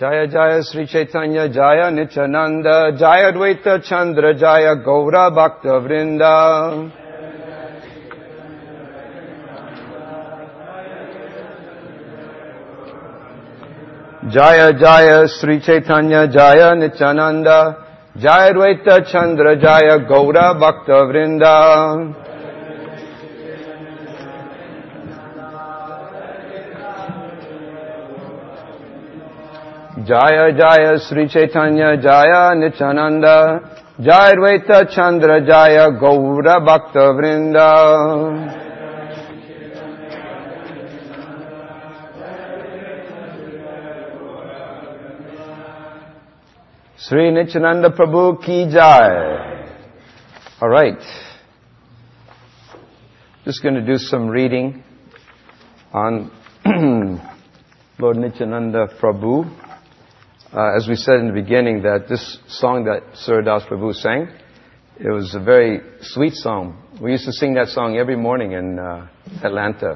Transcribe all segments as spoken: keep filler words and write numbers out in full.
Jaya Jaya Sri Chaitanya Jaya Nityananda Jaya Dvaita Chandra Jaya Gaura Bhakta Vrinda. Jaya Jaya Sri Chaitanya Jaya Nityananda Jaya Dvaita Chandra Jaya Gaura Bhakta Vrinda. Jaya Jaya Sri Chaitanya Jaya Nityananda Jaya Dvaita Chandra Jaya Gaura Bhakta Vrinda. Sri Nityananda Prabhu Ki Jai. All right. Just going to do some reading on Lord Nityananda Prabhu. Uh, as we said in the beginning, that this song that Surdas Prabhu sang, it was a very sweet song. We used to sing that song every morning in uh, Atlanta.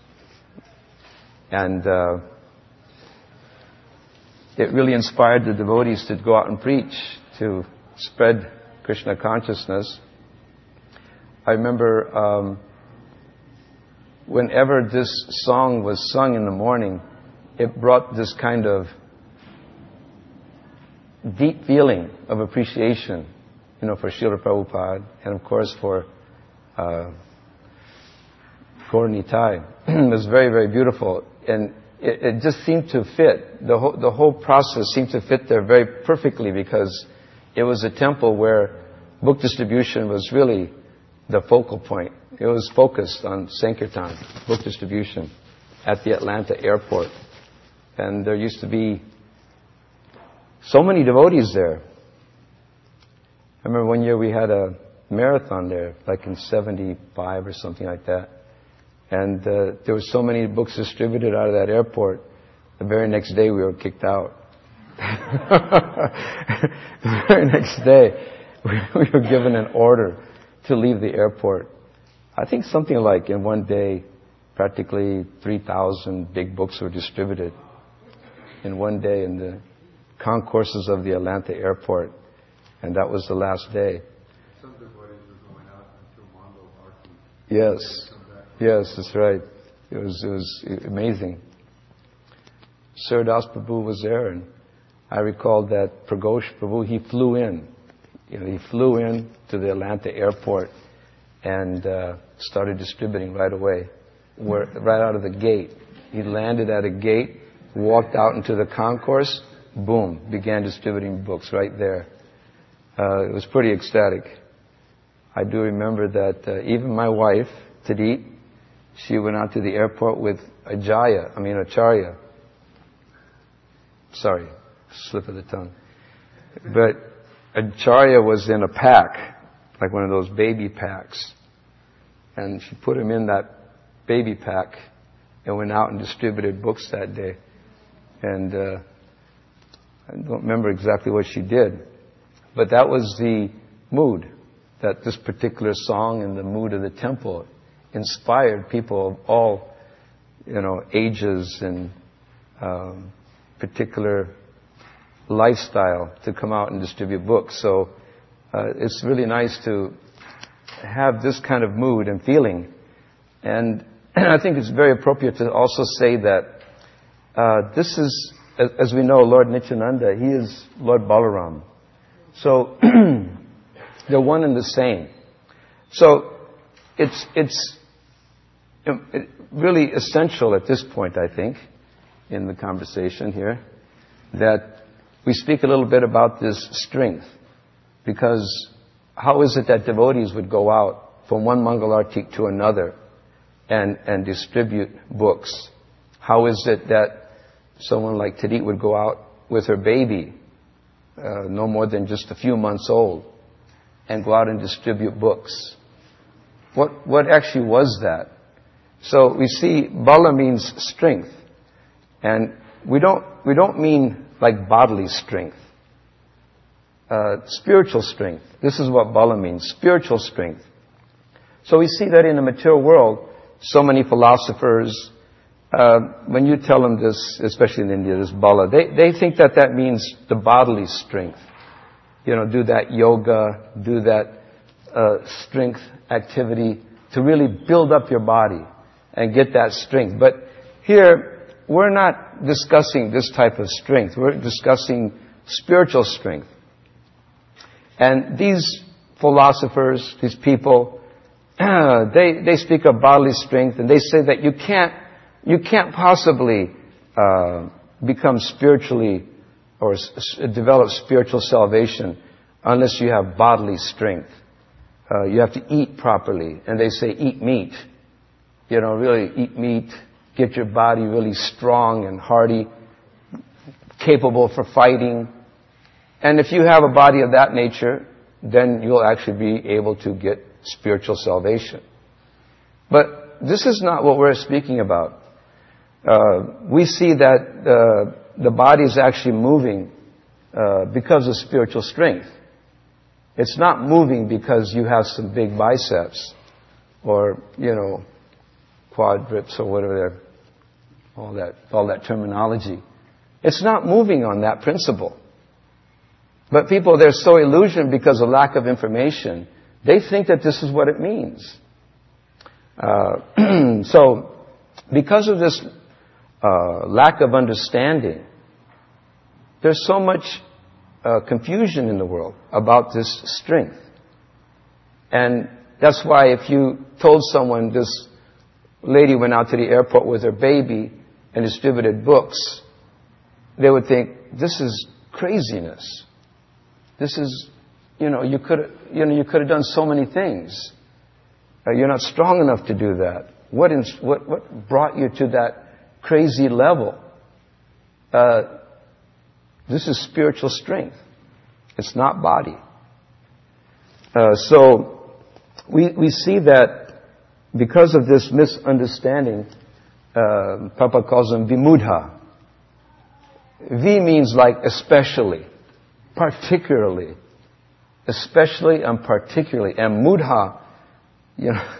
And uh, it really inspired the devotees to go out and preach, to spread Krishna consciousness. I remember um, whenever this song was sung in the morning, it brought this kind of deep feeling of appreciation, you know, for Srila Prabhupada and of course for uh, Gaur Nitai. It was very, very beautiful, and it, it just seemed to fit. The whole, the whole process seemed to fit there very perfectly because it was a temple where book distribution was really the focal point. It was focused on Sankirtan, book distribution, at the Atlanta airport. And there used to be so many devotees there. I remember one year we had a marathon there, like in seventy-five or something like that. And uh, there were so many books distributed out of that airport, the very next day we were kicked out. The very next day we, we were given an order to leave the airport. I think something like in one day, practically three thousand big books were distributed in one day in the concourses of the Atlanta airport, and that was the last day. Some devotees were going out until Mongol Arti. Yes, yes, that's right. It was it was amazing. Surdas Prabhu was there, and I recall that Pragosh Prabhu, he flew in. You know, he flew in to the Atlanta airport and uh, started distributing right away, where, right out of the gate. He landed at a gate, walked out into the concourse, boom, began distributing books right there. Uh, it was pretty ecstatic. I do remember that uh, even my wife, Tadit, she went out to the airport with Ajaya, I mean Acharya. Sorry, slip of the tongue. But Acharya was in a pack, like one of those baby packs. And she put him in that baby pack and went out and distributed books that day. And uh, I don't remember exactly what she did, but that was the mood that this particular song and the mood of the temple inspired people of all, you know, ages and um, particular lifestyle to come out and distribute books. So uh, it's really nice to have this kind of mood and feeling. And I think it's very appropriate to also say that uh, this is, as we know, Lord Nityananda, he is Lord Balaram. So they're one and the same. So it's it's really essential at this point, I think, in the conversation here, that we speak a little bit about this strength. Because how is it that devotees would go out from one Mangalartik to another and, and distribute books? How is it that someone like Tadit would go out with her baby, uh, no more than just a few months old, and go out and distribute books? What what actually was that? So we see Bala means strength, and we don't we don't mean like bodily strength, uh, spiritual strength. This is what Bala means, spiritual strength. So we see that in the material world, so many philosophers uh, when you tell them this, especially in India, this bala, they, they think that that means the bodily strength. You know, do that yoga, do that uh, strength activity to really build up your body and get that strength. But here, we're not discussing this type of strength. We're discussing spiritual strength. And these philosophers, these people, they they speak of bodily strength, and they say that you can't you can't possibly uh, become spiritually or s- develop spiritual salvation unless you have bodily strength. Uh, you have to eat properly, and they say eat meat. You know, really eat meat, get your body really strong and hardy, capable for fighting. And if you have a body of that nature, then you'll actually be able to get spiritual salvation. But this is not what we're speaking about. Uh, we see that uh, the body is actually moving uh, because of spiritual strength. It's not moving because you have some big biceps or, you know, quadrips or whatever, all that, all that terminology. It's not moving on that principle. But people, they're so illusioned because of lack of information. They think that this is what it means. Uh, so, because of this uh, lack of understanding, there's so much uh, confusion in the world about this strength. And that's why if you told someone this lady went out to the airport with her baby and distributed books, they would think, this is craziness. This is, you know, you could, you know, you could have done so many things. Uh, you're not strong enough to do that. What, in, what, what brought you to that crazy level? Uh, this is spiritual strength. It's not body. Uh, so we we see that because of this misunderstanding, uh, Papa calls them vimudha. V means like especially. Particularly, especially and particularly, and mudha, you know,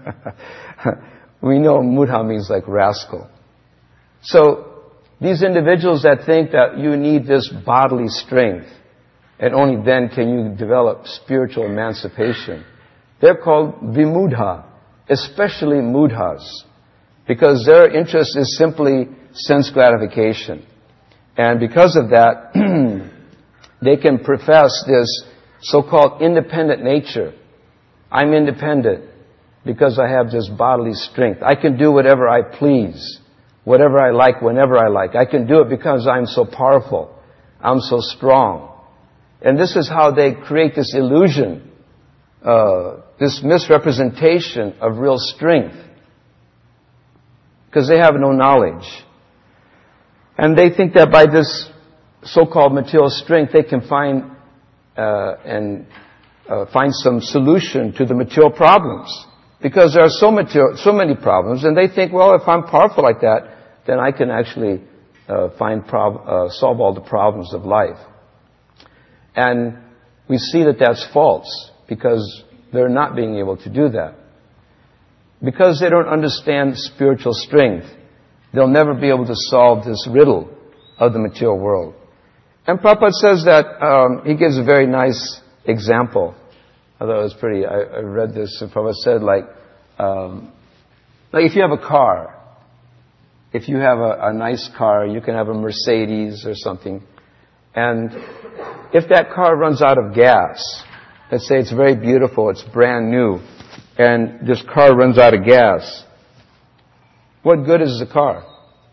we know mudha means like rascal. So these individuals that think that you need this bodily strength, and only then can you develop spiritual emancipation, they're called vimudha, especially mudhas, because their interest is simply sense gratification, and because of that. They can profess this so-called independent nature. I'm independent because I have this bodily strength. I can do whatever I please, whatever I like, whenever I like. I can do it because I'm so powerful. I'm so strong. And this is how they create this illusion, uh, this misrepresentation of real strength. Because they have no knowledge. And they think that by this so-called material strength, they can find uh, and uh, find some solution to the material problems, because there are so material, so many problems, and they think, well, if I'm powerful like that, then I can actually uh, find prob- uh, solve all the problems of life. And we see that that's false, because they're not being able to do that, because they don't understand spiritual strength. They'll never be able to solve this riddle of the material world. And Prabhupada says that, um, he gives a very nice example. I thought it was pretty, I, I read this, and Prabhupada said, like, um, like if you have a car, if you have a, a nice car, you can have a Mercedes or something, and if that car runs out of gas, let's say it's very beautiful, it's brand new, and this car runs out of gas, what good is the car?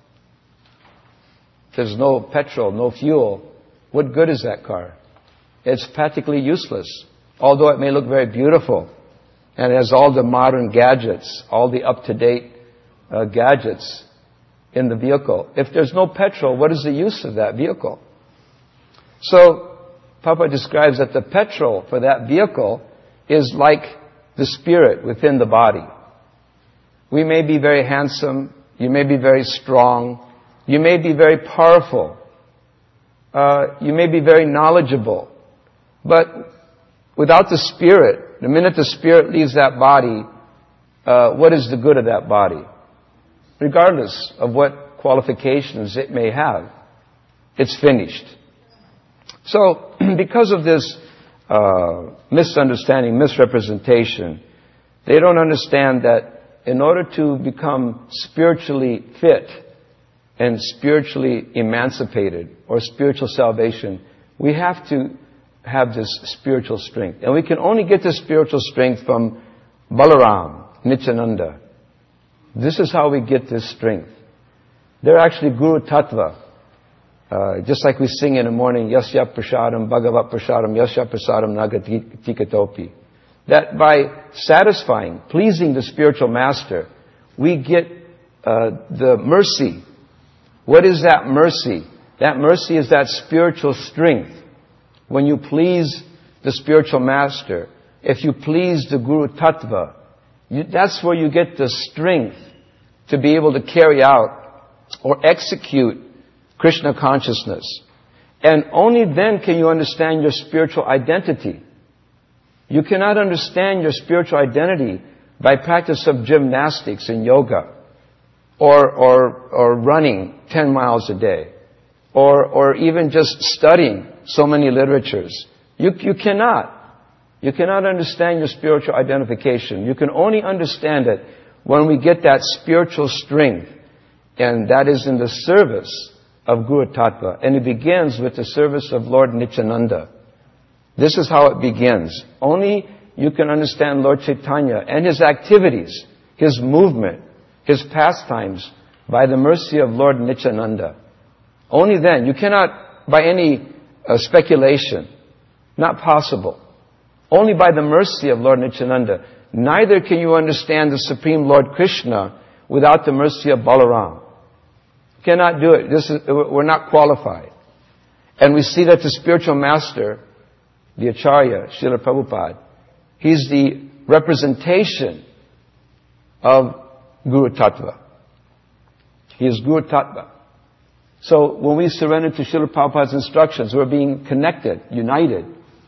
There's no petrol, no fuel. What good is that car? It's practically useless, although it may look very beautiful and it has all the modern gadgets, all the up-to-date uh, gadgets in the vehicle. If there's no petrol, what is the use of that vehicle? So, Papa describes that the petrol for that vehicle is like the spirit within the body. We may be very handsome, you may be very strong, you may be very powerful, uh, you may be very knowledgeable, but without the spirit, the minute the spirit leaves that body, uh, what is the good of that body? regardless of what qualifications it may have. It's finished. So, because of this uh, misunderstanding, misrepresentation, they don't understand that in order to become spiritually fit and spiritually emancipated or spiritual salvation, we have to have this spiritual strength. And we can only get this spiritual strength from Balaram, Nityananda. This is how we get this strength. They're actually Guru Tattva. Uh, just like we sing in the morning, Yasya Prasadam, Bhagavat Prasadam, Yasya Prasadam Nagatikatopi. That by satisfying, pleasing the spiritual master, we get uh, the mercy. What is that mercy? That mercy is that spiritual strength. When you please the spiritual master, if you please the Guru Tattva, you, that's where you get the strength to be able to carry out or execute Krishna consciousness. And only then can you understand your spiritual identity. You cannot understand your spiritual identity by practice of gymnastics and yoga, or or or running ten miles a day, or or even just studying so many literatures. You you cannot. You cannot understand your spiritual identification. You can only understand it when we get that spiritual strength, and that is in the service of Guru Tattva. And it begins with the service of Lord Nityananda. This is how it begins. Only you can understand Lord Chaitanya and His activities, His movement, His pastimes by the mercy of Lord Nityananda. Only then. You cannot by any uh, speculation. Not possible. Only by the mercy of Lord Nityananda. Neither can you understand the Supreme Lord Krishna without the mercy of Balaram. You cannot do it. This is, we're not qualified. And we see that the spiritual master, the Acharya, Srila Prabhupada, he's the representation of Guru Tattva. He is Guru Tattva. So when we surrender to Srila Prabhupada's instructions, we're being connected, united.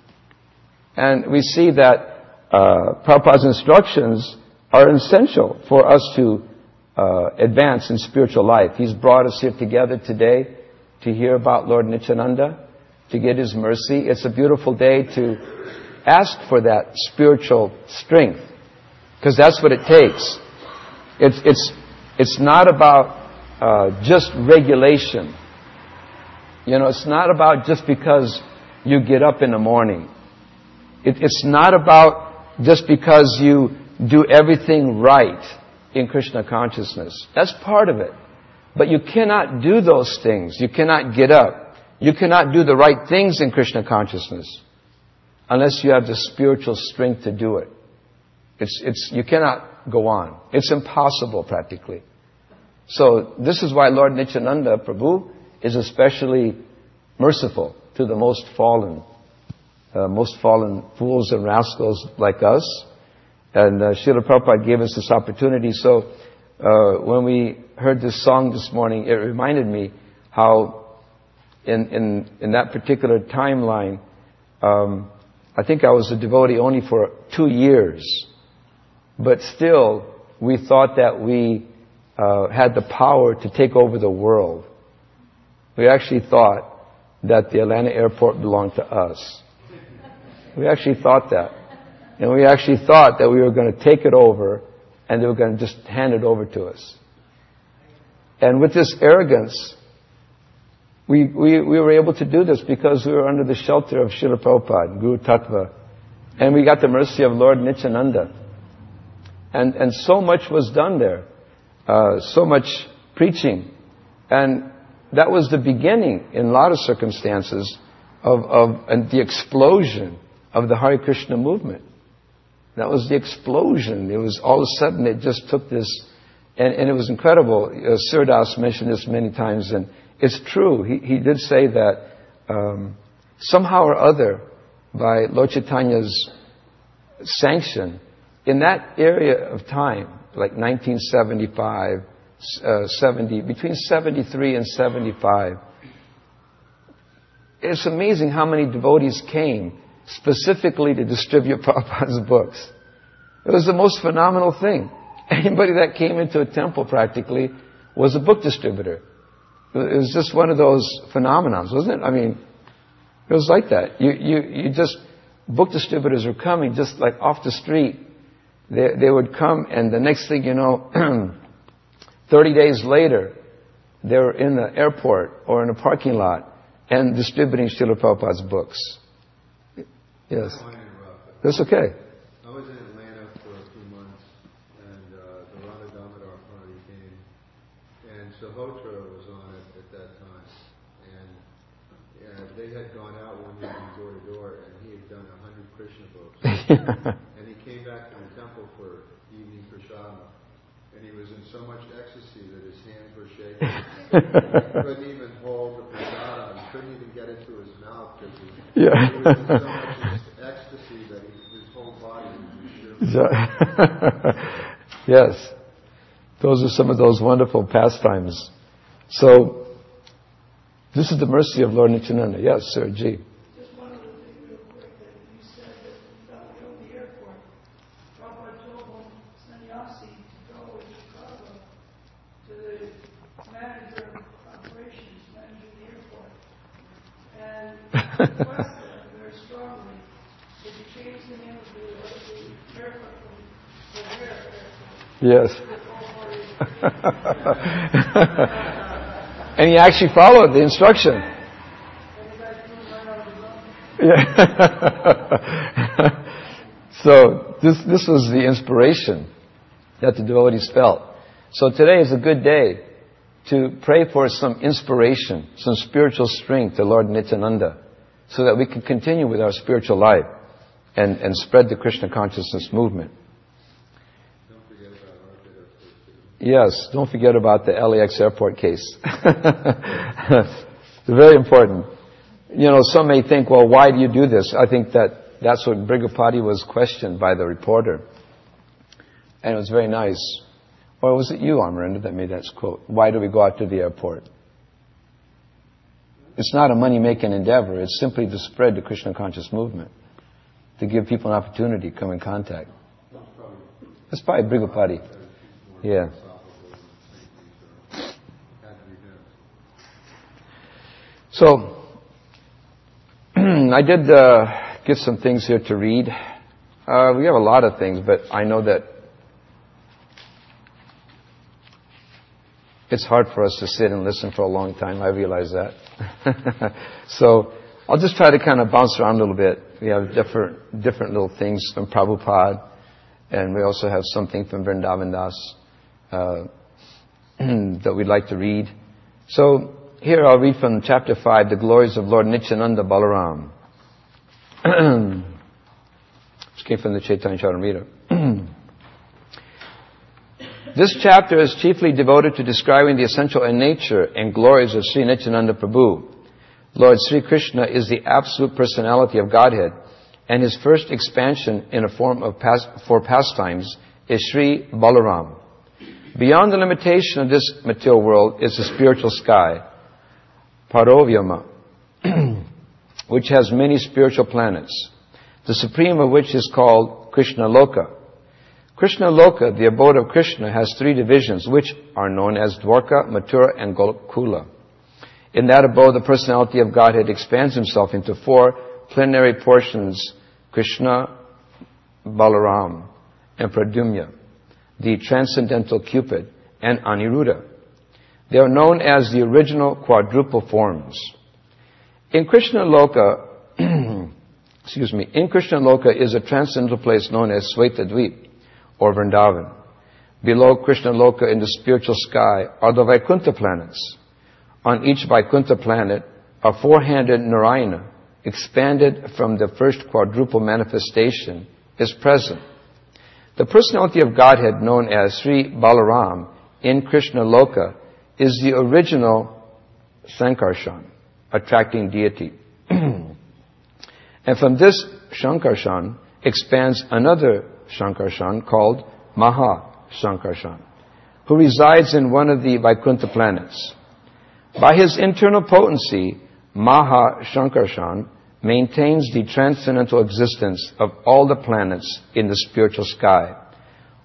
And we see that uh, Prabhupada's instructions are essential for us to uh, advance in spiritual life. He's brought us here together today to hear about Lord Nityananda, to get His mercy. It's a beautiful day to ask for that spiritual strength, because that's what it takes. It's it's it's not about uh, just regulation. You know, it's not about just because you get up in the morning. It, it's not about just because you do everything right in Krishna consciousness. That's part of it. But you cannot do those things. You cannot get up. You cannot do the right things in Krishna consciousness unless you have the spiritual strength to do it. It's, it's, you cannot go on. It's impossible practically. So this is why Lord Nityananda Prabhu is especially merciful to the most fallen, uh, most fallen fools and rascals like us. And uh, Srila Prabhupada gave us this opportunity. So uh, when we heard this song this morning, it reminded me how in in, in that particular timeline, um, I think I was a devotee only for two years. But still, we thought that we uh, had the power to take over the world. We actually thought that the Atlanta airport belonged to us. We actually thought that. And we actually thought that we were going to take it over and they were going to just hand it over to us. And with this arrogance, we, we, we were able to do this because we were under the shelter of Srila Prabhupada, Guru Tattva. And we got the mercy of Lord Nityananda. And, and so much was done there. Uh, so much preaching. And that was the beginning, in a lot of circumstances, of, of and the explosion of the Hare Krishna movement. That was the explosion. It was all of a sudden it just took this, and, and it was incredible. Uh, Surdas mentioned this many times, and it's true. He, he did say that um, somehow or other, by Lord Chaitanya's sanction, in that area of time, like nineteen seventy-five, uh, seventy, between seventy-three and seventy-five, it's amazing how many devotees came specifically to distribute Prabhupada's books. It was the most phenomenal thing. anybody that came into a temple practically was a book distributor. It was just one of those phenomenons, wasn't it? I mean, it was like that. You, you, you just, book distributors were coming just like off the street. They, they would come, and the next thing you know, thirty days later, they were in the airport or in a parking lot and distributing Srila Prabhupada's books. Yes. That's okay. I was in Atlanta for a few months, and uh, the Radha Damodar party came, and Sahotra was on it at that time, and uh, they had gone out one evening door to door, and he had done a hundred Krishna books, and he came back to the temple for evening prashadam, and he was in so much ecstasy that his hands were shaking. He couldn't even hold the prashadam. He couldn't even get it to his mouth because he, Yeah. he was in so much ecstasy that he, his whole body was shivering. Yes. Those are some of those wonderful pastimes. So, this is the mercy of Lord Nityananda. Yes, sir, G. Just one other thing real quick, that you said that you got to go to the airport. Prabhupada told one sannyasi to go in Chicago to the manager of operations, managing the airport, and requested him very strongly that you change the name of the, the airport from the O'Hare Airport. Yes. to O'Hare. And he actually followed the instruction. Yeah. So this this was the inspiration that the devotees felt. So today is a good day to pray for some inspiration, some spiritual strength to Lord Nityananda, so that we can continue with our spiritual life and, and spread the Krishna consciousness movement. Yes, don't forget about the L A X airport case. It's very important. You know, some may think, well, why do you do this? I think that that's what Brigapati was questioned by the reporter. And it was very nice. Or was it you, Amarinda, that made that quote? Why do we go out to the airport? It's not a money-making endeavor. It's simply to spread the Krishna conscious movement, to give people an opportunity to come in contact. That's probably Brigapati. Yeah. So, I did uh, get some things here to read. Uh, we have a lot of things, but I know that it's hard for us to sit and listen for a long time. I realize that. So, I'll just try to kind of bounce around a little bit. We have different different little things from Prabhupada, and we also have something from Vrindavan Das uh, that we'd like to read. So, here I'll read from chapter five, the glories of Lord Nityananda Balaram. This came from the Chaitanya Charitamrita. This chapter is chiefly devoted to describing the essential nature and glories of Sri Nityananda Prabhu. Lord Sri Krishna is the absolute personality of Godhead, and his first expansion in a form of pas- for pastimes is Sri Balaram. Beyond the limitation of this material world is the spiritual sky, Paravyama, which has many spiritual planets, the supreme of which is called Krishna Loka. Krishna Loka, the abode of Krishna, has three divisions, which are known as Dwarka, Mathura, and Gokula. In that abode, the personality of Godhead expands himself into four plenary portions, Krishna, Balaram, and Pradyumna, the transcendental Cupid, and Aniruddha. They are known as the original quadruple forms. In Krishna Loka, excuse me, in Krishna Loka is a transcendental place known as Svetadvip, or Vrindavan. Below Krishna Loka in the spiritual sky are the Vaikuntha planets. On each Vaikuntha planet, a four-handed Narayana, expanded from the first quadruple manifestation, is present. The personality of Godhead known as Sri Balaram in Krishna Loka is the original Sankarshan, attracting deity. And from this Shankarshan expands another Shankarshan called Maha Shankarshan, who resides in one of the Vaikuntha planets. By his internal potency, Maha Shankarshan maintains the transcendental existence of all the planets in the spiritual sky,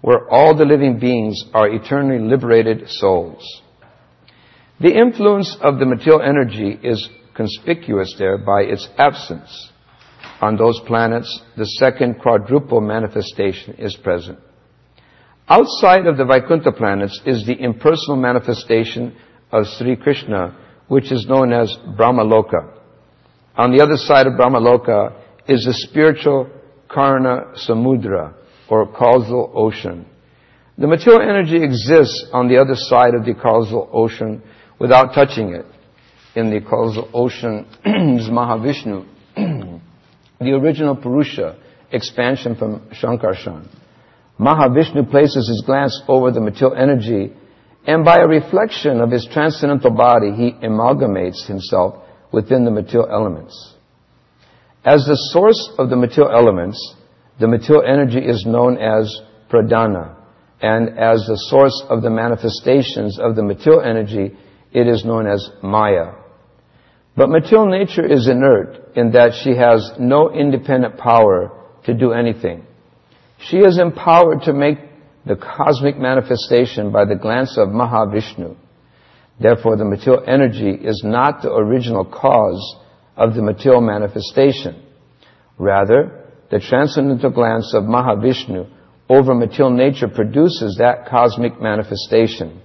where all the living beings are eternally liberated souls. The influence of the material energy is conspicuous there by its absence. On those planets, the second quadruple manifestation is present. Outside of the Vaikuntha planets is the impersonal manifestation of Sri Krishna, which is known as Brahmaloka. On the other side of Brahmaloka is the spiritual Karna Samudra, or causal ocean. The material energy exists on the other side of the causal ocean without touching it. In the causal ocean is Mahavishnu, the original Purusha, expansion from Shankarshan. Mahavishnu places his glance over the material energy, and by a reflection of his transcendental body, he amalgamates himself within the material elements. As the source of the material elements, the material energy is known as pradhana, and as the source of the manifestations of the material energy, it is known as maya. But material nature is inert in that she has no independent power to do anything. She is empowered to make the cosmic manifestation by the glance of Mahavishnu. Therefore, the material energy is not the original cause of the material manifestation. Rather, the transcendental glance of Mahavishnu over material nature produces that cosmic manifestation.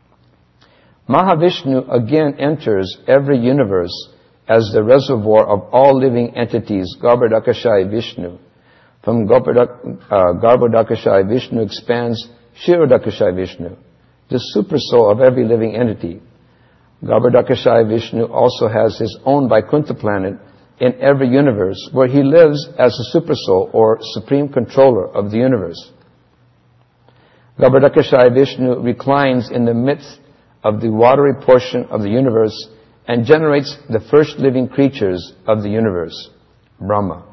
Mahavishnu again enters every universe as the reservoir of all living entities, Garbhodakashayi Vishnu. From Garbhodakashayi Vishnu expands Kshirodakashayi Vishnu, the supersoul of every living entity. Garbhodakashayi Vishnu also has his own Vaikuntha planet in every universe, where he lives as a supersoul or supreme controller of the universe. Garbhodakashayi Vishnu reclines in the midst of the watery portion of the universe and generates the first living creatures of the universe, Brahma.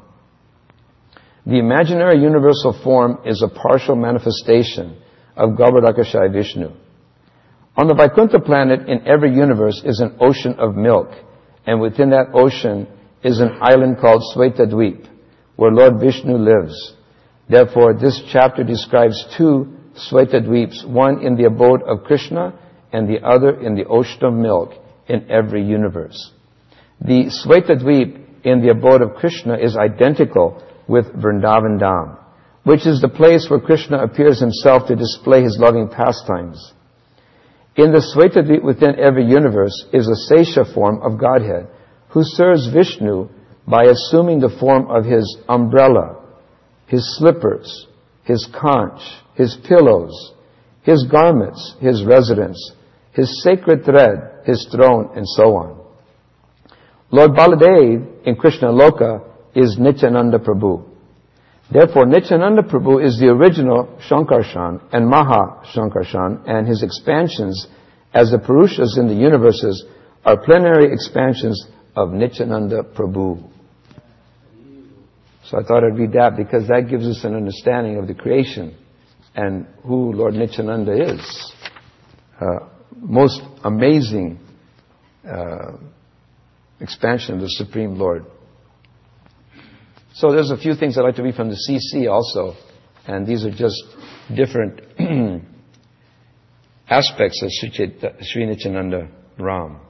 The imaginary universal form is a partial manifestation of Garbhodakashayi Vishnu. On the Vaikuntha planet, in every universe is an ocean of milk, and within that ocean is an island called Svetadweep, where Lord Vishnu lives. Therefore, this chapter describes two Svetadweeps, one in the abode of Krishna and the other in the ocean of milk in every universe. The Svetadweep in the abode of Krishna is identical with Vrindavan Dham, which is the place where Krishna appears himself to display his loving pastimes. In the Svetadweep within every universe is a Sesha form of Godhead, who serves Vishnu by assuming the form of his umbrella, his slippers, his conch, his pillows, his garments, his residence, his sacred thread, his throne, and so on. Lord Baladev in Krishna Loka is Nityananda Prabhu. Therefore, Nityananda Prabhu is the original Shankarshan and Maha Shankarshan, and his expansions as the Purushas in the universes are plenary expansions of Nityananda Prabhu. So I thought I'd read that because that gives us an understanding of the creation and who Lord Nityananda is. Uh, most amazing uh, expansion of the Supreme Lord. So there's a few things I'd like to read from the C C also, and these are just different aspects of Sri Nityananda Ram.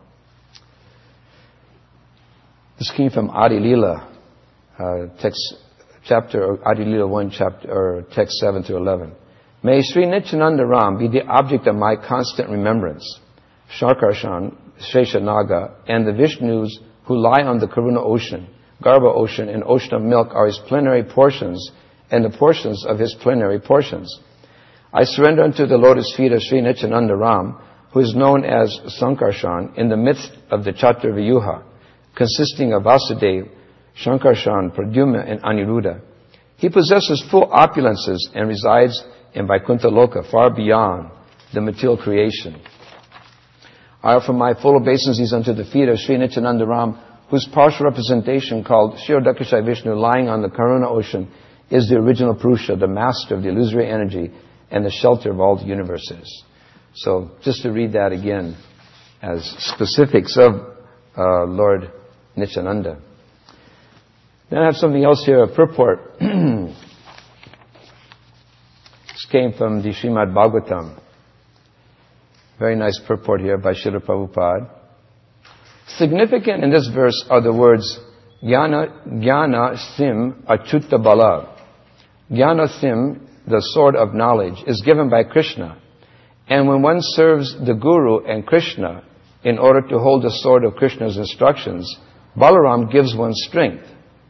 This came from Adi Leela, uh, text, chapter, Adi Leela one, chapter, or text seven to eleven. May Sri Nityananda Ram be the object of my constant remembrance. Shankarshan, Sheshanaga, and the Vishnus who lie on the Karuna ocean, Garbha ocean, and ocean of milk are his plenary portions and the portions of his plenary portions. I surrender unto the lotus feet of Sri Nityananda Ram, who is known as Sankarshan, in the midst of the Chaturvyuha, consisting of Vasudeva, Shankarshan, Pradyumna, and Aniruddha. He possesses full opulences and resides in Vaikuntha Loka, far beyond the material creation. I offer my full obeisances unto the feet of Sri Nityananda Ram, whose partial representation, called Kshirodakashayi Vishnu, lying on the Karuna ocean, is the original Purusha, the master of the illusory energy and the shelter of all the universes. So, just to read that again as specifics of uh, Lord Nityananda. Then I have something else here, a purport. It's came from the Srimad Bhagavatam. Very nice purport here by Srila Prabhupada. Significant in this verse are the words Jnana, Jnana Sim Achutta Bala. Jnana Sim, the sword of knowledge, is given by Krishna. And when one serves the Guru and Krishna in order to hold the sword of Krishna's instructions, Balaram gives one strength.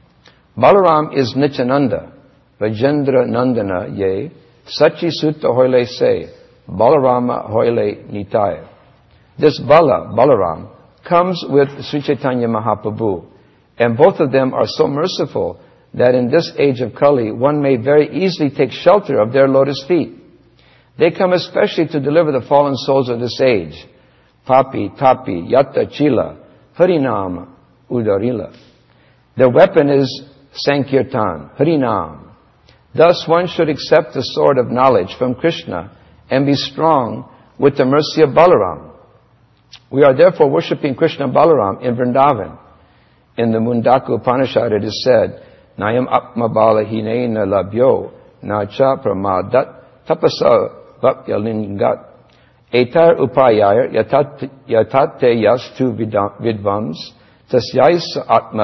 Balaram is Nityananda, Vajendra Nandana ye, Sachi Sutta Hoile se, Balarama Hoile Nitai. This Bala, Balaram, comes with Sri Chaitanya Mahaprabhu, and both of them are so merciful that in this age of Kali, one may very easily take shelter of their lotus feet. They come especially to deliver the fallen souls of this age. Papi, Tapi, Yatta, Chila, Harinam, Udarila. Their weapon is Sankirtan, Harinam. Thus one should accept the sword of knowledge from Krishna and be strong with the mercy of Balaram. We are therefore worshipping Krishna Balaram in Vrindavan. In the Mundaka Upanishad it is said, Nayam Atma Bala Hinena Labhyo Nacha Pramadat Tapasa Vapyalingat Etar Upayaya Yatate Yastu Vidvams Tasyais Atma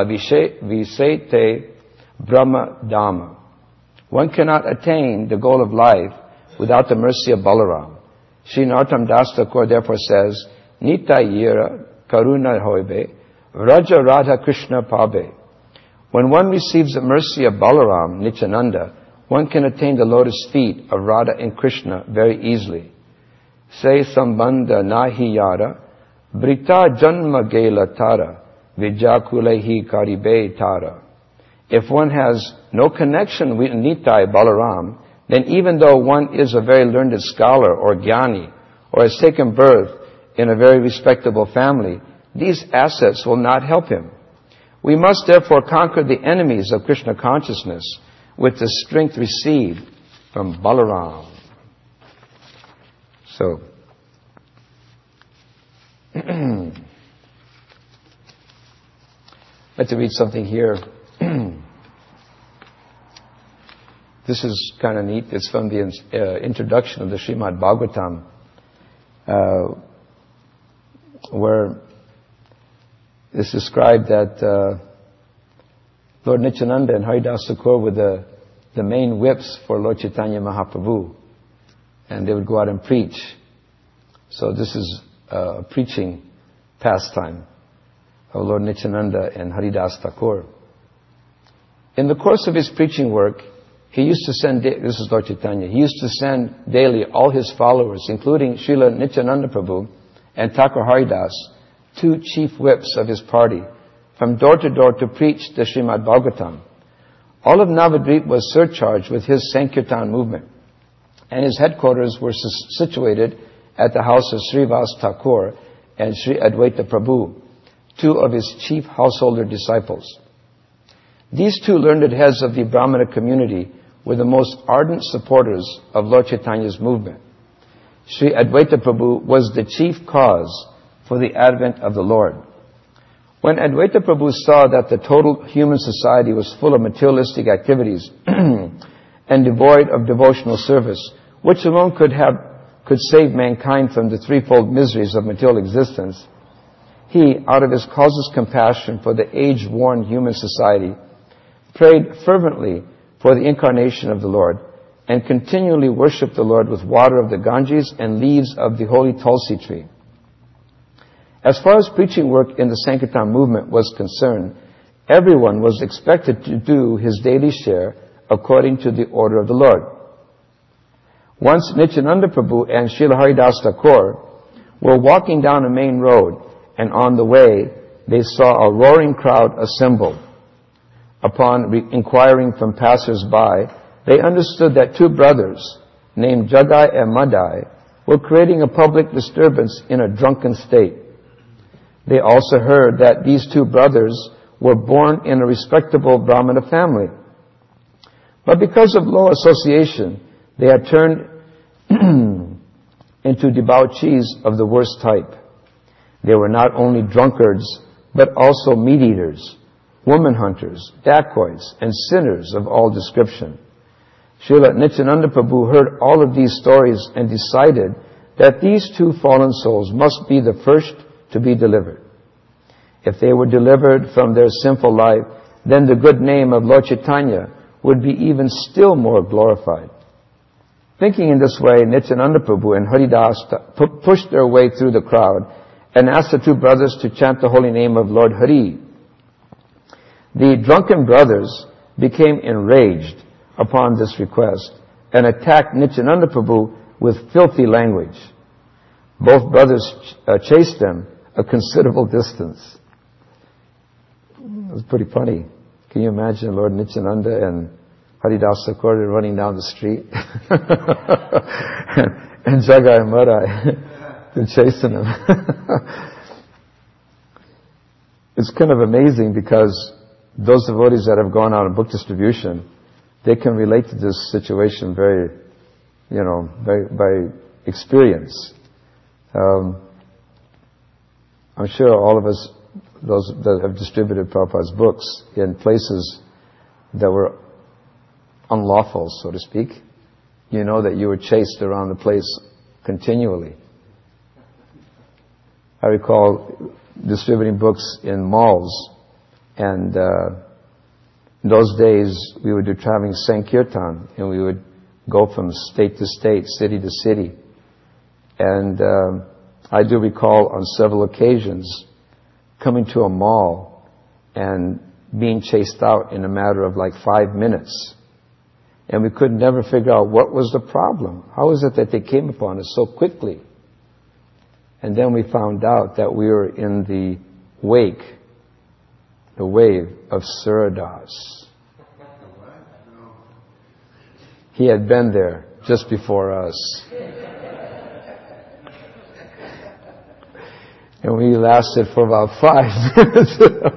Visete Brahma Dhamma. One cannot attain the goal of life without the mercy of Balaram. Sri Narottam Das Thakur therefore says, Nitayira Karuna Hoibe Raja Radha Krishna Pabe. When one receives the mercy of Balaram, Nityananda, one can attain the lotus feet of Radha and Krishna very easily. Se Sambandha Nahi Yara Brita Janma Gela Tara Vijakulehi Karibe Tara. If one has no connection with Nitai Balaram, then even though one is a very learned scholar or jnani, or has taken birth in a very respectable family, these assets will not help him. We must therefore conquer the enemies of Krishna consciousness with the strength received from Balaram. So, I'd like to read something here. This is kind of neat. It's from the uh, introduction of the Srimad Bhagavatam, uh, where it's described that uh, Lord Nityananda and Haridas Thakur were the, the main whips for Lord Chaitanya Mahaprabhu, and they would go out and preach. So this is a preaching pastime of Lord Nityananda and Haridas Thakur. In the course of his preaching work, he used to send, this is Lord Chaitanya, he used to send daily all his followers, including Srila Nityananda Prabhu and Thakur Haridas, two chief whips of his party, from door to door to preach the Srimad Bhagavatam. All of Navadvip was surcharged with his Sankirtan movement, and his headquarters were situated at the house of Srivas Thakur and Sri Advaita Prabhu, two of his chief householder disciples. These two learned heads of the Brahmana community were the most ardent supporters of Lord Chaitanya's movement. Sri Advaita Prabhu was the chief cause for the advent of the Lord. When Advaita Prabhu saw that the total human society was full of materialistic activities and devoid of devotional service, which alone could have could save mankind from the threefold miseries of material existence, he, out of his causeless compassion for the age-worn human society, prayed fervently for the incarnation of the Lord, and continually worshipped the Lord with water of the Ganges and leaves of the holy Tulsi tree. As far as preaching work in the Sankirtan movement was concerned, everyone was expected to do his daily share according to the order of the Lord. Once Nityananda Prabhu and Srila Haridas Thakur were walking down a main road, and on the way they saw a roaring crowd assembled. Upon re- inquiring from passers-by, they understood that two brothers, named Jagai and Madai, were creating a public disturbance in a drunken state. They also heard that these two brothers were born in a respectable Brahmana family. But because of low association, they had turned into debauchees of the worst type. They were not only drunkards, but also meat-eaters, woman hunters, dacoits, and sinners of all description. Srila Nityananda Prabhu heard all of these stories and decided that these two fallen souls must be the first to be delivered. If they were delivered from their sinful life, then the good name of Lord Chaitanya would be even still more glorified. Thinking in this way, Nityananda Prabhu and Haridas pushed their way through the crowd and asked the two brothers to chant the holy name of Lord Hari. The drunken brothers became enraged upon this request and attacked Nityananda Prabhu with filthy language. Both brothers uh, chased them a considerable distance. It was pretty funny. Can you imagine Lord Nityananda and Haridas Thakur running down the street? and, and Jagai and Marai been chasing them. It's kind of amazing because those devotees that have gone out on book distribution, they can relate to this situation very, you know, by, by experience. Um, I'm sure all of us, those that have distributed Prabhupada's books in places that were unlawful, so to speak, you know that you were chased around the place continually. I recall distributing books in malls, and uh, in those days we would do traveling Sankirtan, and we would go from state to state, city to city. And uh, I do recall on several occasions coming to a mall and being chased out in a matter of like five minutes. And we could never figure out what was the problem. How is it that they came upon us so quickly? And then we found out that we were in the wake, the wave of Suradas. He had been there just before us. And we lasted for about five minutes.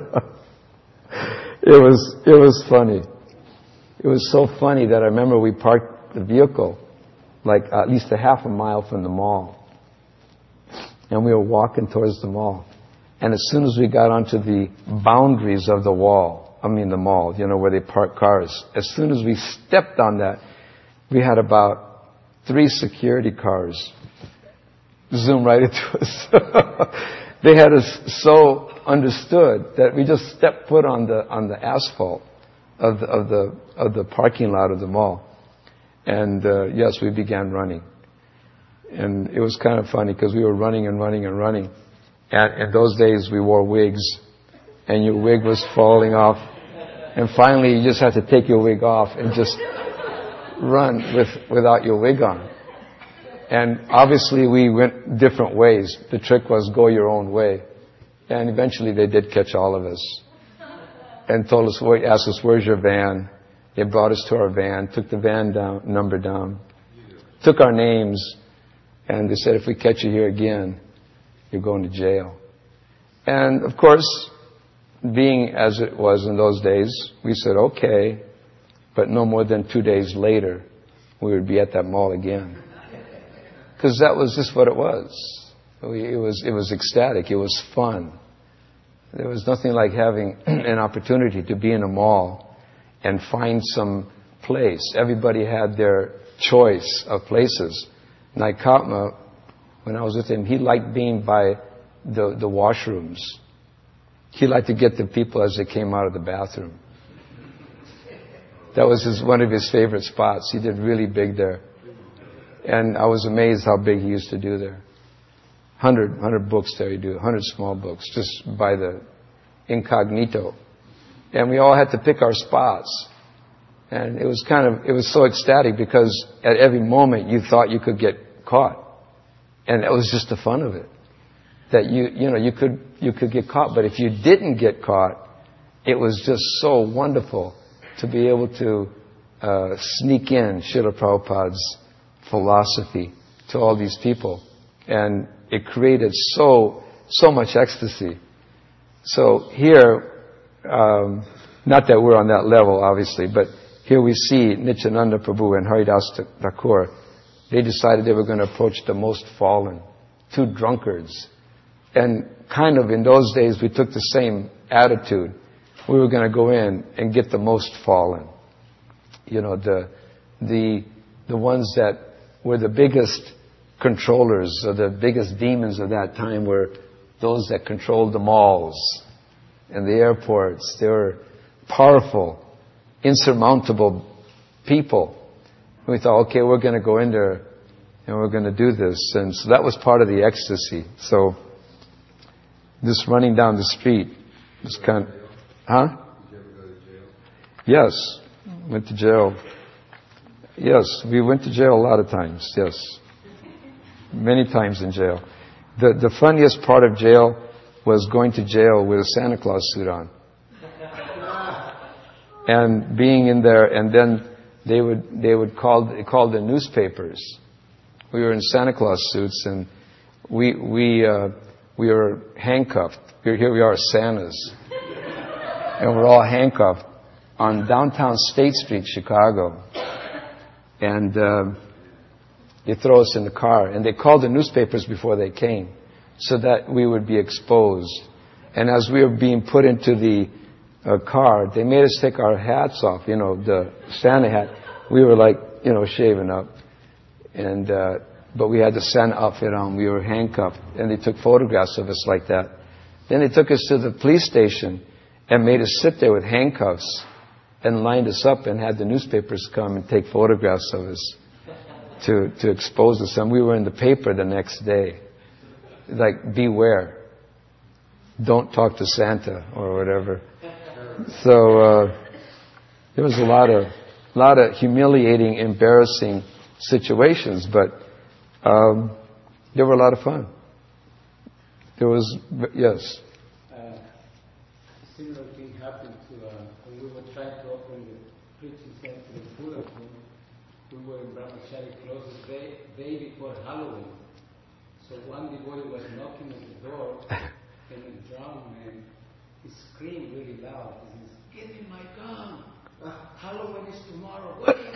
It was, it was funny. It was so funny that I remember we parked the vehicle like at least a half a mile from the mall. And we were walking towards the mall. And as soon as we got onto the boundaries of the wall, I mean the mall, you know, where they park cars, as soon as we stepped on that, we had about three security cars zoom right into us. They had us so understood that we just stepped foot on the on the asphalt of the of the of the parking lot of the mall, and uh, yes, we began running. And it was kind of funny because we were running and running and running. And in those days, we wore wigs, and your wig was falling off. And finally, you just had to take your wig off and just run with without your wig on. And obviously, we went different ways. The trick was go your own way. And eventually, they did catch all of us and told us, asked us, "Where's your van?" They brought us to our van, took the van down, number down, took our names. And they said, if we catch you here again, you're going to jail. And of course, being as it was in those days, we said, okay. But no more than two days later, we would be at that mall again. Because that was just what it was. We, it was. It was ecstatic. It was fun. There was nothing like having an opportunity to be in a mall and find some place. Everybody had their choice of places. Naikatma, when I was with him, he liked being by the, the washrooms. He liked to get the people as they came out of the bathroom. That was his, one of his favorite spots. He did really big there. And I was amazed how big he used to do there. Hundred, hundred books there he'd do, hundred small books, just by the incognito. And we all had to pick our spots. And it was kind of, it was so ecstatic because at every moment you thought you could get caught. And that was just the fun of it. That you, you know, you could, you could get caught. But if you didn't get caught, it was just so wonderful to be able to uh, sneak in Srila Prabhupada's philosophy to all these people. And it created so, so much ecstasy. So here, um, not that we're on that level, obviously, but here we see Nityananda Prabhu and Haridas Thakur. They decided they were going to approach the most fallen, two drunkards. And kind of in those days, we took the same attitude. We were going to go in and get the most fallen. You know, the the the ones that were the biggest controllers, or the biggest demons of that time, were those that controlled the malls and the airports. They were powerful, insurmountable people. We thought, okay, we're going to go in there and we're going to do this. And so that was part of the ecstasy. So this running down the street was kind of, huh? Did you ever go to jail? Yes, went to jail. Yes, we went to jail a lot of times, yes. Many times in jail. The the funniest part of jail was going to jail with a Santa Claus suit on. And being in there, and then they would they would call they called the newspapers. We were in Santa Claus suits, and we we uh, we were handcuffed. Here we are, Santas, and we're all handcuffed on downtown State Street, Chicago. And uh, they throw us in the car, and they called the newspapers before they came, so that we would be exposed. And as we were being put into the uh, car, they made us take our hats off. You know, the Santa hat. We were like, you know, shaven up, and uh, but we had the Santa outfit on. We were handcuffed, and they took photographs of us like that. Then they took us to the police station and made us sit there with handcuffs, and lined us up and had the newspapers come and take photographs of us to to expose us. And we were in the paper the next day. Like, beware. Don't talk to Santa or whatever. So uh, there was a lot of lot of humiliating, embarrassing situations, but um, they were a lot of fun. There was, yes. Uh, similar thing happened to uh, when we were trying to open the preaching center in Purapur. We were in Brahmachari closes day, day before Halloween. So one devotee was knocking at the door, and a drum man, he screamed really loud. He says, "Give me my gun! Halloween is tomorrow."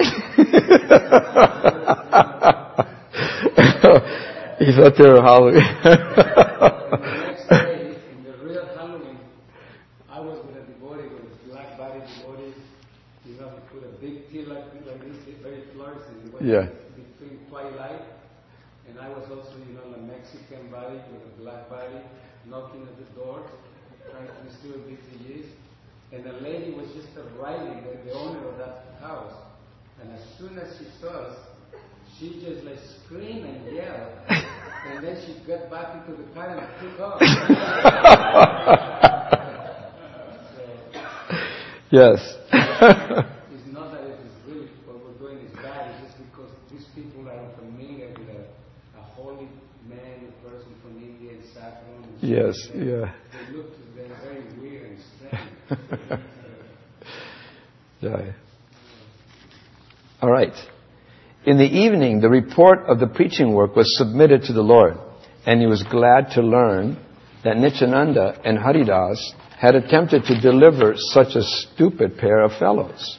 He thought they were Halloween. The next day, in the real Halloween, I was with a devotee, with a black body devotee. You know, he put a big tea like, like this, very fluorescent. It was Yeah. between twilight, and I was also, you know, a Mexican body with a black body, knocking at the door, trying to steal B T Gs. And the lady was just arriving, the, the owner of that house. And as soon as she saw us, she just like screamed and yelled. And then she got back into the car and took off. So, Yes. it's not that it is really what we're doing is bad, it's just because these people are familiar with a, a holy man, a person from India, and saffron. And Yes, stuff. yeah. They look to them very weird and strange. Yeah. All right. In the evening, the report of the preaching work was submitted to the Lord, and he was glad to learn that Nityananda and Haridas had attempted to deliver such a stupid pair of fellows.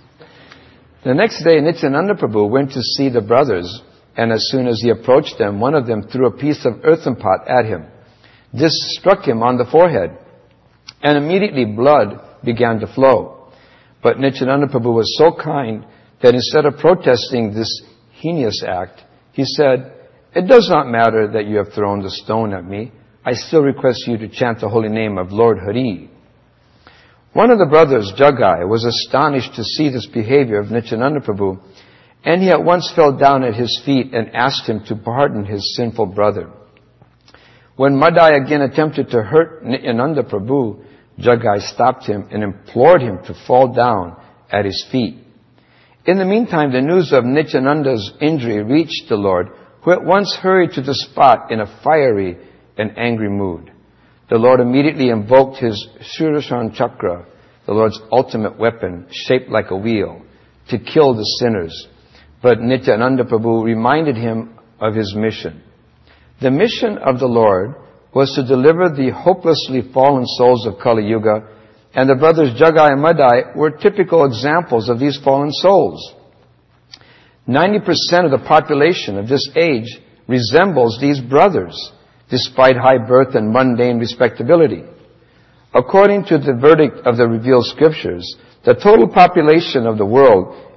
The next day, Nityananda Prabhu went to see the brothers, and as soon as he approached them, one of them threw a piece of earthen pot at him. This struck him on the forehead, and immediately blood began to flow. But Nityananda Prabhu was so kind that instead of protesting this heinous act, he said, "It does not matter that you have thrown the stone at me. I still request you to chant the holy name of Lord Hari." One of the brothers, Jagai, was astonished to see this behavior of Nityananda Prabhu, and he at once fell down at his feet and asked him to pardon his sinful brother. When Madai again attempted to hurt Nityananda Prabhu, Jagai stopped him and implored him to fall down at his feet. In the meantime, the news of Nityananda's injury reached the Lord, who at once hurried to the spot in a fiery and angry mood. The Lord immediately invoked his Sudarshan Chakra, the Lord's ultimate weapon, shaped like a wheel, to kill the sinners. But Nityananda Prabhu reminded him of his mission. The mission of the Lord was to deliver the hopelessly fallen souls of Kali Yuga, and the brothers Jagai and Madai were typical examples of these fallen souls. ninety percent of the population of this age resembles these brothers, despite high birth and mundane respectability. According to the verdict of the revealed scriptures, the total population of the world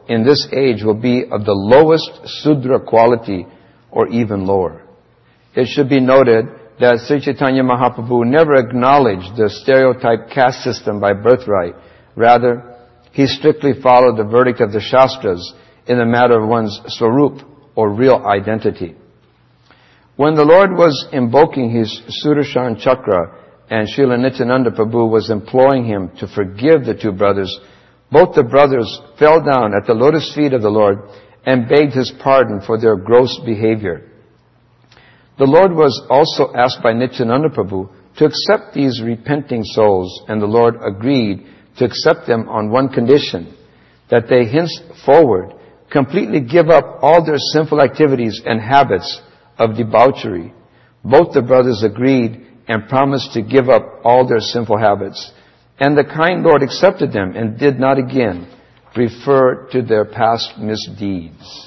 in this age will be of the lowest Sudra quality or even lower. It should be noted that Sri Chaitanya Mahaprabhu never acknowledged the stereotype caste system by birthright. Rather, he strictly followed the verdict of the Shastras in the matter of one's swarup or real identity. When the Lord was invoking his Sudarshan Chakra and Srila Nityananda Prabhu was imploring him to forgive the two brothers, both the brothers fell down at the lotus feet of the Lord and begged his pardon for their gross behavior. The Lord was also asked by Nityananda Prabhu to accept these repenting souls, and the Lord agreed to accept them on one condition, that they henceforward completely give up all their sinful activities and habits of debauchery. Both the brothers agreed and promised to give up all their sinful habits. And the kind Lord accepted them and did not again refer to their past misdeeds.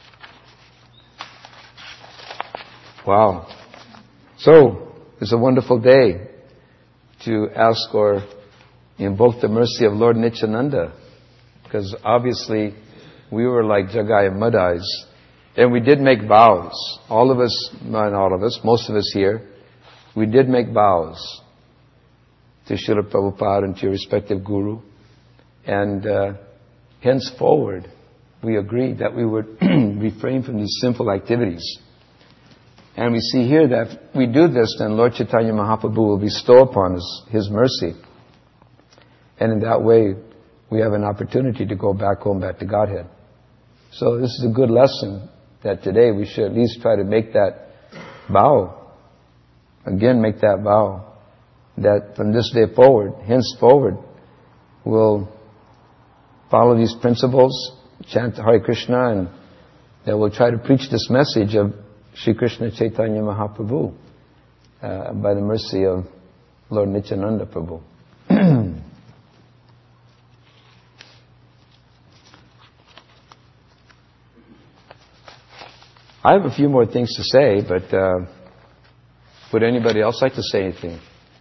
Wow. So, it's a wonderful day to ask or invoke the mercy of Lord Nityananda. Because obviously, we were like Jagai and Mud Eyes. And we did make vows. All of us, not all of us, most of us here, we did make vows to Srila Prabhupada and to your respective guru. And uh, henceforward, we agreed that we would refrain from these sinful activities. And we see here that if we do this, then Lord Chaitanya Mahaprabhu will bestow upon us His mercy. And in that way, we have an opportunity to go back home, back to Godhead. So this is a good lesson that today we should at least try to make that vow. Again, make that vow. That from this day forward, henceforward, we'll follow these principles, chant Hare Krishna, and that we'll try to preach this message of Sri Krishna Chaitanya Mahaprabhu uh, by the mercy of Lord Nityananda Prabhu. I have a few more things to say, but uh, would anybody else like to say anything?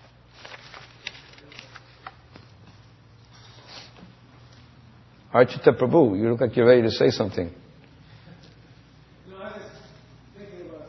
Archita Prabhu, you look like you're ready to say something. No, I was thinking about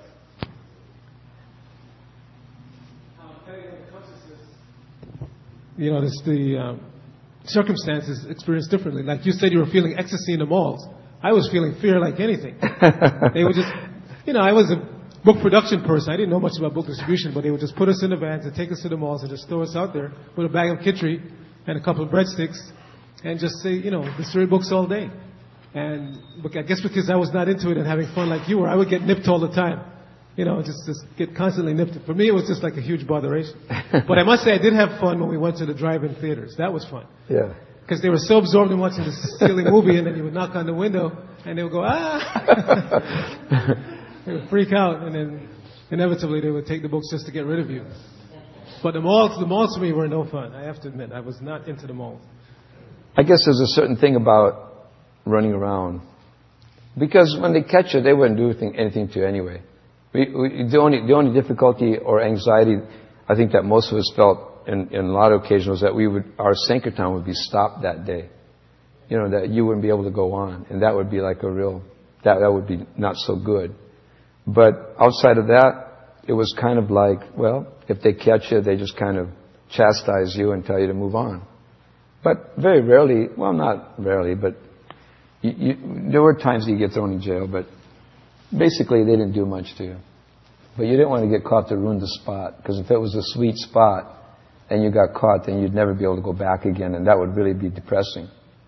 how petty the consciousness, you know, this, the um, circumstances experienced differently. Like you said, you were feeling ecstasy in the malls. I was feeling fear like anything. They would just, you know, I was a book production person. I didn't know much about book distribution, but they would just put us in the vans and take us to the malls and just throw us out there with a bag of kitchery and a couple of breadsticks and just say, you know, distribute books all day. And I guess because I was not into it and having fun like you were, I would get nipped all the time. You know, just, just get constantly nipped. For me, it was just like a huge botheration. But I must say, I did have fun when we went to the drive-in theaters. That was fun. Yeah. Because they were so absorbed in watching this silly movie, and then you would knock on the window, and they would go, ah! They would freak out, and then inevitably they would take the books just to get rid of you. But the malls, the malls for me were no fun. I have to admit, I was not into the malls. I guess there's a certain thing about running around. Because when they catch you, they wouldn't do anything, anything to you anyway. We, we, the only the only difficulty or anxiety I think that most of us felt in, in a lot of occasions was that we would our Sankirtan would be stopped that day. You know, that you wouldn't be able to go on. And that would be like a real, that, that would be not so good. But outside of that, it was kind of like, well, if they catch you, they just kind of chastise you and tell you to move on. But very rarely, well, not rarely, but you, you, there were times that you get thrown in jail, but basically they didn't do much to you. But you didn't want to get caught to ruin the spot, because if it was a sweet spot and you got caught, then you'd never be able to go back again, and that would really be depressing.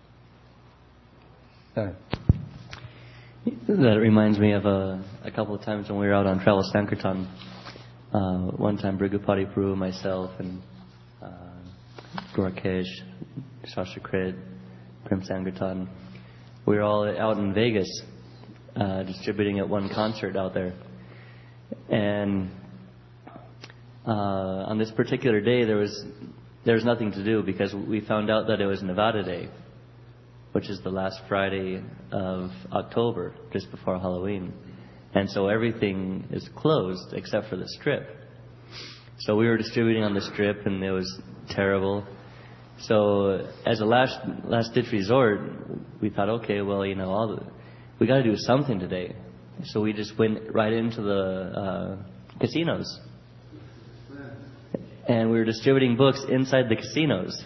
Yeah. That reminds me of a, a couple of times when we were out on Travel Sankirtan. Uh, one time, Brigupati Prabhu, myself, and uh, Gorkesh, Shashakrit, Prem Sankirtan, we were all out in Vegas uh, distributing at one concert out there. And uh, on this particular day, there was there was nothing to do because we found out that it was Nevada Day, which is the last Friday of October, just before Halloween. And so everything is closed except for the Strip. So we were distributing on the Strip, and it was terrible. So as a last last ditch resort, we thought, okay, well, you know, all the, we got to do something today. So we just went right into the uh, casinos. And we were distributing books inside the casinos.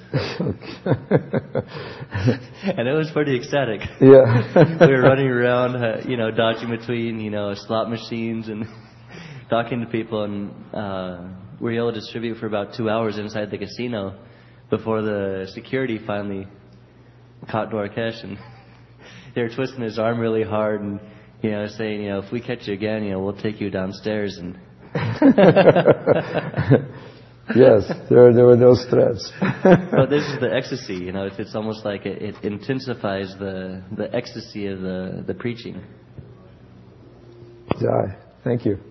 And it was pretty ecstatic. Yeah. We were running around, uh, you know, dodging between, you know, slot machines and talking to people. And uh, we were able to distribute for about two hours inside the casino before the security finally caught Dwarkesh. And they were twisting his arm really hard and, you know, saying, you know, if we catch you again, you know, we'll take you downstairs. And yes, there there were those threats. But this is the ecstasy, you know. It's, it's almost like it, it intensifies the the ecstasy of the the preaching. Jai, thank you.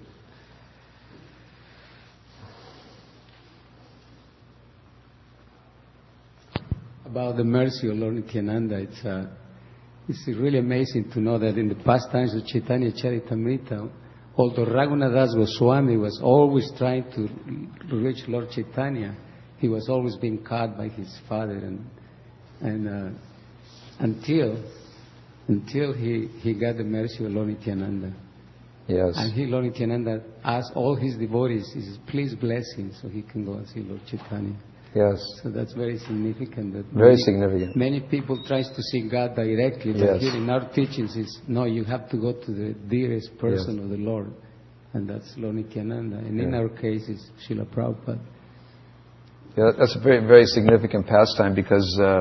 About the mercy of Lord Nityananda, it's uh, it's really amazing to know that in the past times of Chaitanya Charitamrita, although Raghunath Das Goswami was always trying to reach Lord Chaitanya, he was always being caught by his father, and and uh, until until he, he got the mercy of Lord Nityananda. Yes. And he, Lord Nityananda, asked all his devotees, he says, please bless him so he can go and see Lord Chaitanya. Yes. So that's very significant. That very many, significant. Many people try to see God directly, but yes. here in our teachings is, no, you have to go to the dearest person yes. of the Lord, and that's Lord Nityananda. And yeah. in our case, it's Srila Prabhupada. Yeah, that's a very, very significant pastime because uh,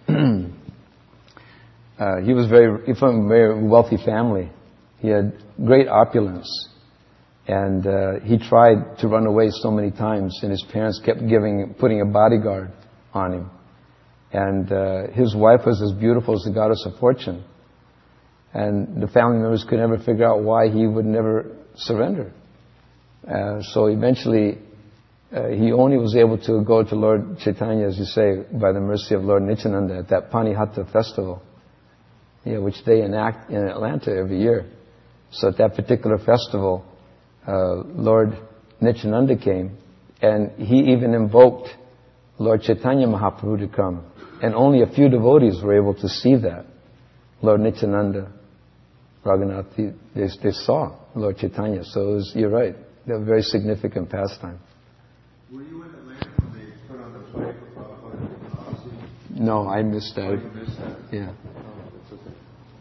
uh, he was very, he from a very wealthy family. He had great opulence. And uh, he tried to run away so many times, and his parents kept giving, putting a bodyguard on him. And uh, his wife was as beautiful as the goddess of fortune. And the family members could never figure out why he would never surrender. Uh, so eventually, uh, he only was able to go to Lord Chaitanya, as you say, by the mercy of Lord Nityananda at that Panihata festival, you know, which they enact in Atlanta every year. So at that particular festival, Uh, Lord Nityananda came, and he even invoked Lord Chaitanya Mahaprabhu to come. And only a few devotees were able to see that. Lord Nityananda, Raghunath, they, they saw Lord Chaitanya. So it was, you're right, a very significant pastime. Were you in Atlanta when they put on the play for Prabhupada and Aussie? No, I missed that. Oh, you missed that? Yeah. Oh, that's okay.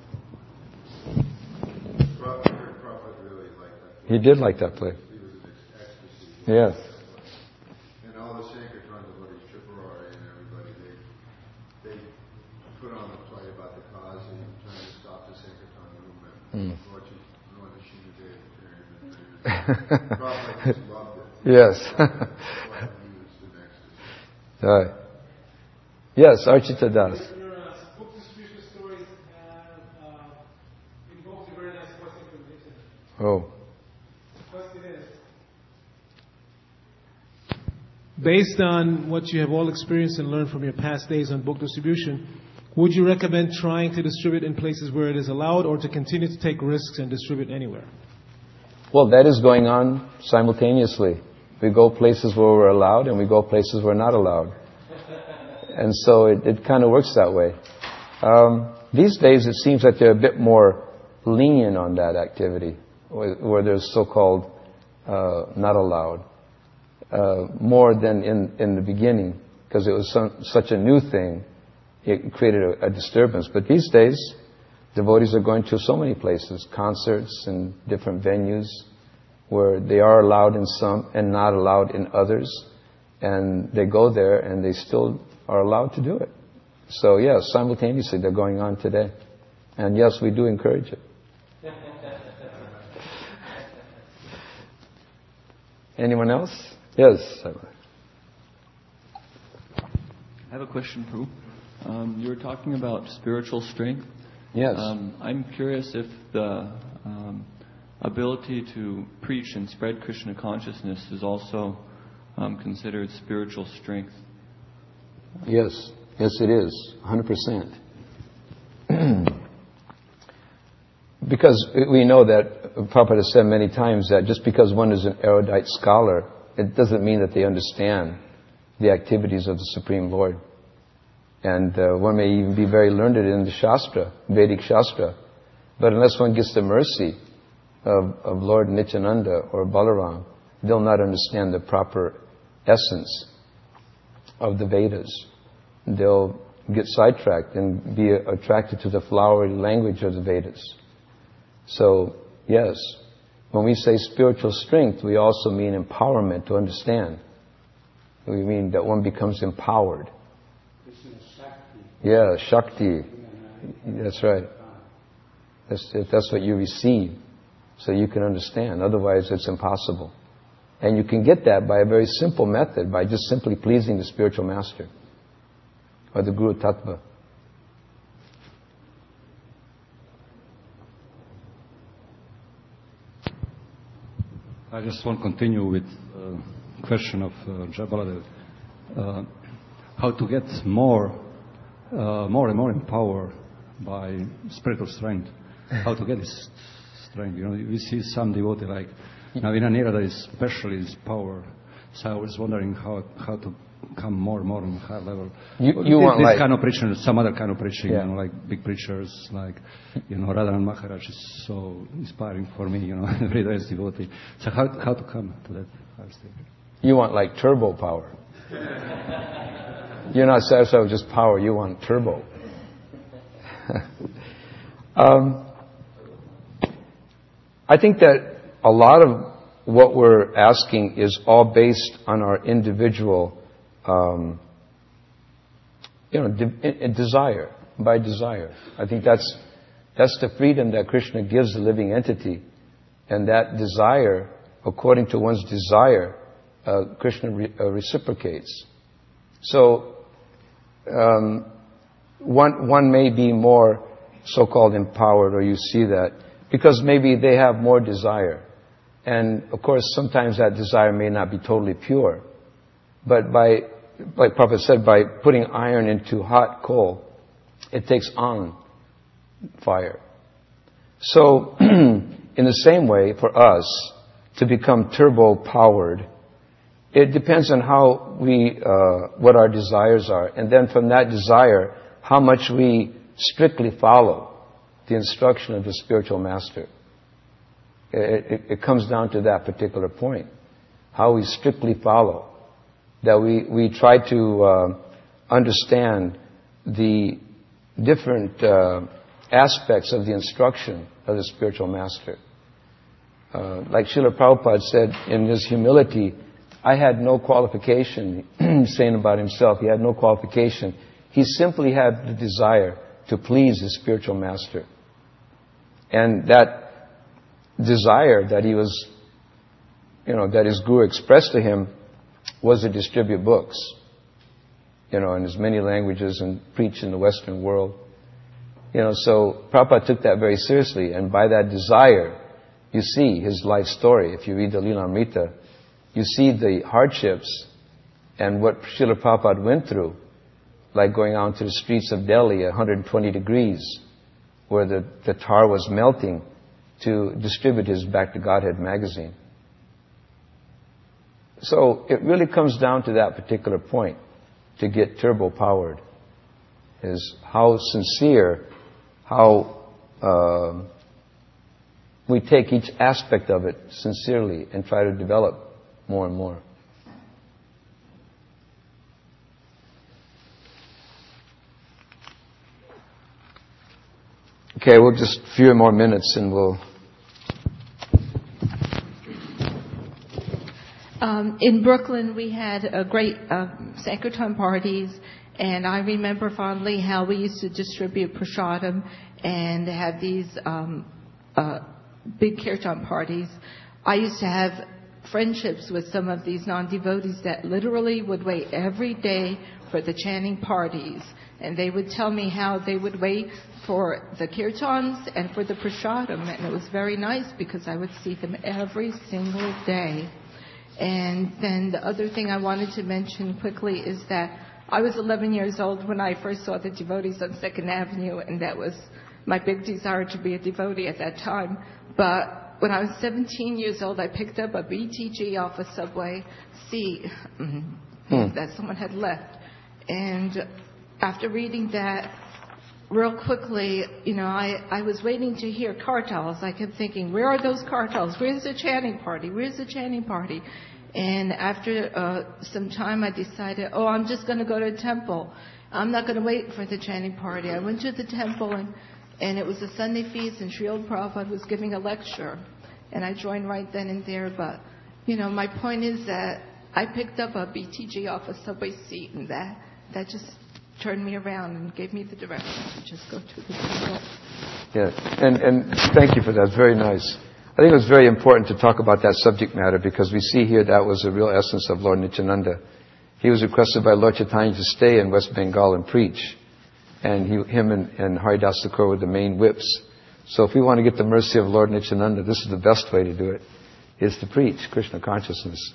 Prabhupada, Prabhupada really liked that. He did like that play. He was an ecstasy. Yes. And all the Sankirtan devotees, Tripurari and everybody, they they put on a play about the cause and trying to stop the Sankirtan movement. Mm. Lord Nishina Dev appearing. Prabhupada just loved it. Yes. He was an ecstasy. Right. Yes, Archita Das. Your uh, book distribution stories have uh, invoked a very nice question from Nixon. Oh. The question is, based on what you have all experienced and learned from your past days on book distribution, would you recommend trying to distribute in places where it is allowed, or to continue to take risks and distribute anywhere? Well, that is going on simultaneously. We go places where we're allowed, and we go places where we're not allowed. And so it, it kind of works that way. Um, these days, it seems that they're a bit more lenient on that activity, where, where there's so-called uh, not allowed, uh, more than in, in the beginning, because it was some, such a new thing. It created a, a disturbance. But these days, devotees are going to so many places, concerts and different venues, where they are allowed in some and not allowed in others. And they go there and they still are allowed to do it. So yes, simultaneously they're going on today. And yes, we do encourage it. Anyone else? Yes. I have a question, Prabhu. Um, you were talking about spiritual strength. Yes. Um, I'm curious if the um, ability to preach and spread Krishna consciousness is also um, considered spiritual strength. Yes. Yes, it is. one hundred percent. Because we know that Prabhupada has said many times that just because one is an erudite scholar, it doesn't mean that they understand the activities of the Supreme Lord. And uh, one may even be very learned in the Shastra, Vedic Shastra. But unless one gets the mercy of, of Lord Nityananda or Balaram, they'll not understand the proper essence of the Vedas. They'll get sidetracked and be attracted to the flowery language of the Vedas. So, yes, when we say spiritual strength, we also mean empowerment to understand. We mean that one becomes empowered. Yeah, Shakti. That's right. That's, if that's what you receive, so you can understand. Otherwise, it's impossible. And you can get that by a very simple method, by just simply pleasing the spiritual master or the Guru Tattva. I just want to continue with the uh, question of uh, Jai Baladev. Uh, how to get more, uh, more and more empowered by spiritual strength. How to get this strength. You know, we see some devotee like Navina Nirada is especially his power. So I was wondering how how to come more and more on high level. You, you this, want this like, kind of preaching, some other kind of preaching, yeah. you know, like big preachers, like, you know, Radhanan Maharaj is so inspiring for me, you know, every day as devotee. So how how to come to that higher state? You want like turbo power. You're not satisfied with just power, you want turbo. um, I think that a lot of what we're asking is all based on our individual, um, you know, de- desire, by desire. I think that's that's the freedom that Krishna gives the living entity, and that desire, according to one's desire, uh, Krishna re- uh, reciprocates. So, um, one one may be more so-called empowered, or you see that, because maybe they have more desire. And, of course, sometimes that desire may not be totally pure. But by, like Prabhupada said, by putting iron into hot coal, it takes on fire. So, in the same way, for us, to become turbo-powered, it depends on how we, uh, what our desires are. And then from that desire, how much we strictly follow the instruction of the spiritual master. It, it, it comes down to that particular point. How we strictly follow. That we, we try to uh, understand the different uh, aspects of the instruction of the spiritual master. Uh, like Srila Prabhupada said in his humility, I had no qualification, saying about himself, he had no qualification. He simply had the desire to please his spiritual master. And that desire that he was, you know, that his guru expressed to him was to distribute books, you know, in as many languages and preach in the Western world. You know, so Prabhupada took that very seriously, and by that desire, you see his life story. If you read the Lilamrita, you see the hardships and what Srila Prabhupada went through, like going out to the streets of Delhi at one hundred twenty degrees, where the, the tar was melting, to distribute his Back to Godhead magazine. So it really comes down to that particular point, to get turbo-powered, is how sincere, how uh, we take each aspect of it sincerely and try to develop more and more. Okay, we'll just a few more minutes and we'll... Um, in Brooklyn, we had a great uh, Sankirtan parties, and I remember fondly how we used to distribute prasadam and have these um, uh, big kirtan parties. I used to have friendships with some of these non-devotees that literally would wait every day for the chanting parties, and they would tell me how they would wait for the kirtans and for the prasadam, and it was very nice because I would see them every single day. And then the other thing I wanted to mention quickly is that I was eleven years old when I first saw the devotees on Second Avenue, and that was my big desire to be a devotee at that time. But when I was seventeen years old, I picked up a B T G off a subway seat hmm. that someone had left. And after reading that, real quickly, you know, I, I was waiting to hear cartels. I kept thinking, where are those cartels? Where's the chanting party? Where's the chanting party? And after uh, some time, I decided, oh, I'm just going to go to a temple. I'm not going to wait for the chanting party. I went to the temple, and, and it was a Sunday feast, and Srila Prabhupada was giving a lecture. And I joined right then and there. But, you know, my point is that I picked up a B T G off a subway seat, and that, that just turned me around and gave me the direction to just go to the temple. Yeah, and, and thank you for that. Very nice. I think it was very important to talk about that subject matter because we see here that was the real essence of Lord Nityananda. He was requested by Lord Chaitanya to stay in West Bengal and preach. And he, him and, and Haridas Thakur were the main whips. So if we want to get the mercy of Lord Nityananda, this is the best way to do it, is to preach Krishna consciousness.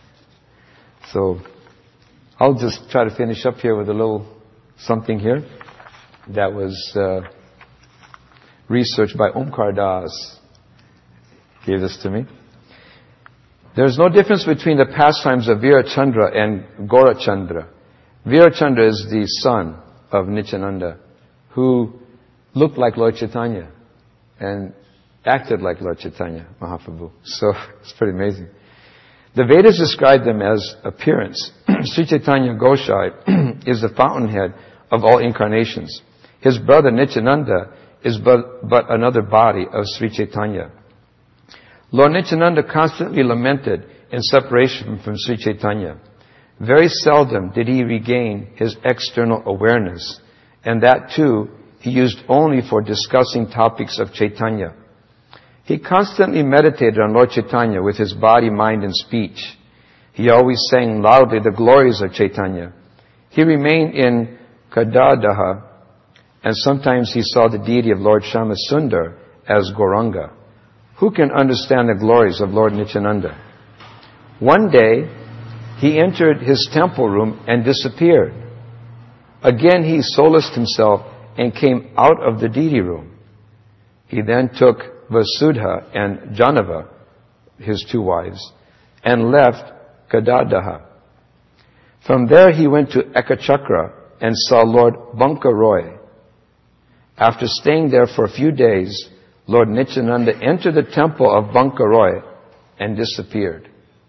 So I'll just try to finish up here with a little something here that was uh, researched by Omkar Das. Gave this to me. There's no difference between the pastimes of Virachandra and Gaurachandra. Virachandra is the son of Nityananda, who looked like Lord Chaitanya and acted like Lord Chaitanya Mahaprabhu. So it's pretty amazing. The Vedas describe them as appearance. Sri Chaitanya Gosai is the fountainhead of all incarnations. His brother Nityananda is but, but another body of Sri Chaitanya. Lord Nityananda constantly lamented in separation from Sri Chaitanya. Very seldom did he regain his external awareness, and that too he used only for discussing topics of Chaitanya. He constantly meditated on Lord Chaitanya with his body, mind, and speech. He always sang loudly the glories of Chaitanya. He remained in Kadadaha, and sometimes he saw the deity of Lord Shyamasundar as Gauranga. Who can understand the glories of Lord Nityananda? One day, he entered his temple room and disappeared. Again, he solaced himself and came out of the deity room. He then took Vasudha and Janava, his two wives, and left Kadadaha. From there, he went to Ekachakra and saw Lord Banka Roy. After staying there for a few days, Lord Nityananda entered the temple of Banka Roy and disappeared.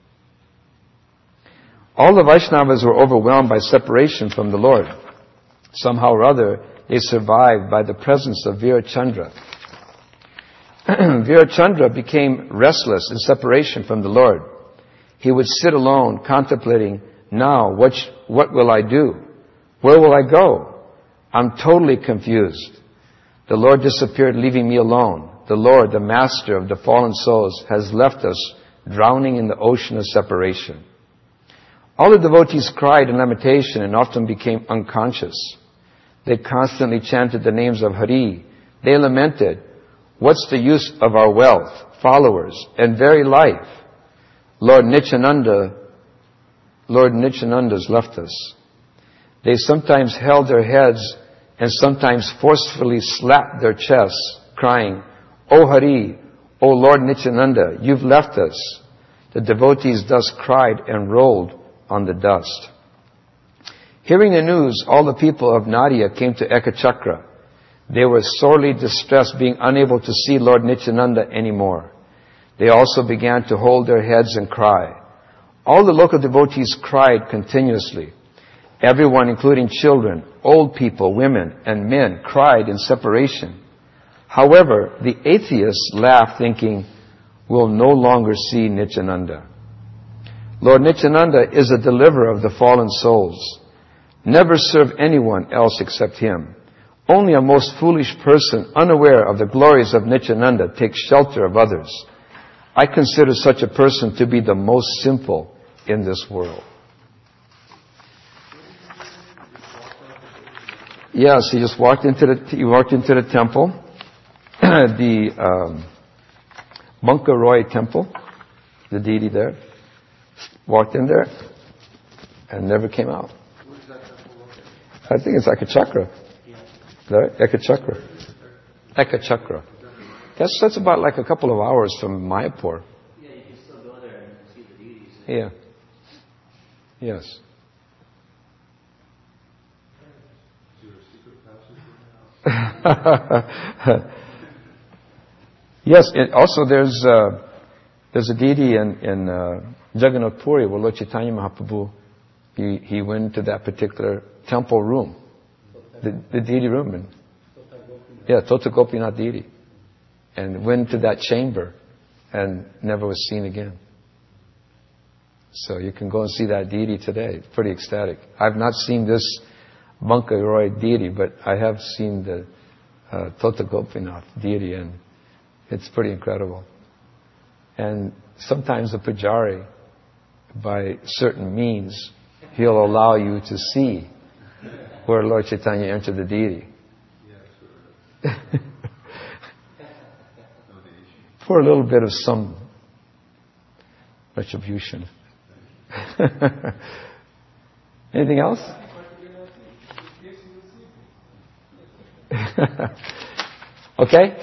All the Vaishnavas were overwhelmed by separation from the Lord. Somehow or other, they survived by the presence of Virachandra. Virachandra became restless in separation from the Lord. He would sit alone, contemplating, now, what, sh- what will I do? Where will I go? I'm totally confused. The Lord disappeared, leaving me alone. The Lord, the Master of the fallen souls, has left us drowning in the ocean of separation. All the devotees cried in lamentation and often became unconscious. They constantly chanted the names of Hari. They lamented, what's the use of our wealth, followers, and very life? Lord Nityananda, Lord Nityananda's left us. They sometimes held their heads and sometimes forcefully slapped their chests, crying, O Hari, O Lord Nityananda, you've left us. The devotees thus cried and rolled on the dust. Hearing the news, all the people of Nadia came to Ekachakra. They were sorely distressed, being unable to see Lord Nityananda anymore. They also began to hold their heads and cry. All the local devotees cried continuously. Everyone, including children, old people, women, and men, cried in separation. However, the atheists laughed, thinking, we'll no longer see Nityananda. Lord Nityananda is a deliverer of the fallen souls. Never serve anyone else except him. Only a most foolish person, unaware of the glories of Nityananda, takes shelter of others. I consider such a person to be the most simple in this world. Yes, he just walked into the he walked into the temple, the um, Banka Roy temple, the deity there. Walked in there and never came out. I think it's Ekachakra. There, Ekachakra. Ekachakra. That's that's about like a couple of hours from Mayapur. Yeah, you can still go there and see the deities. Yeah. Yes. Yes, it, also there's uh, there's a deity in, in uh, Jagannath Puri where Lord Chaitanya Mahaprabhu, he, he went to that particular temple room, the, the deity room. And, yeah, Tota Gopinath deity. And went to that chamber and never was seen again. So you can go and see that deity today. It's pretty ecstatic. I've not seen this Banka Roy deity, but I have seen the uh, Tota Gopinath deity, and it's pretty incredible. And sometimes the Pujari, by certain means, he'll allow you to see where Lord Chaitanya entered the deity. For a little bit of some retribution. Anything else? Okay?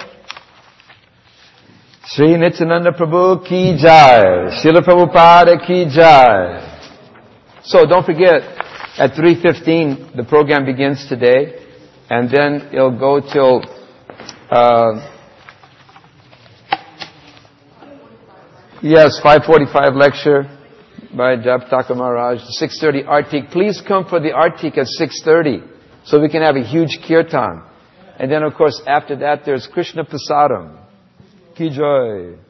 Sri Nityananda Prabhu ki jai. Srila Prabhupada ki jai. So don't forget, at three fifteen, the program begins today, and then it'll go till uh, yes, five forty-five lecture by Japataka Maharaj. six thirty Artik. Please come for the Artik at six thirty, so we can have a huge kirtan. And then, of course, after that, there's Krishna Prasadam. Ki jai.